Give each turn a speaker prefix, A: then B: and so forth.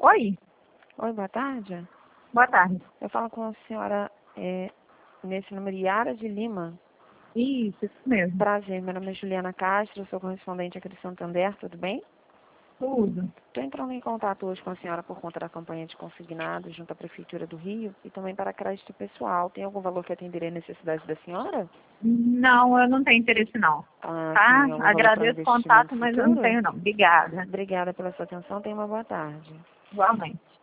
A: Oi,
B: Oi, boa tarde.
A: boa tarde.
B: Eu falo com a senhora nesse número Yara de Lima.
A: Isso mesmo.
B: Prazer, meu nome é Juliana Castro, sou correspondente aqui do Santander, tudo bem?
A: Tudo.
B: Estou entrando em contato hoje com a senhora por conta da campanha de consignados junto à Prefeitura do Rio e também para crédito pessoal. Tem algum valor que atenderia a necessidade da senhora?
A: Não, eu não tenho interesse não.
B: Ah,
A: Tá?
B: sim, algum valor para
A: Agradeço o
B: investimento
A: contato, mas eu não
B: futuro?
A: tenho não. Obrigada.
B: Obrigada pela sua atenção, tenha uma boa tarde.
A: Igualmente.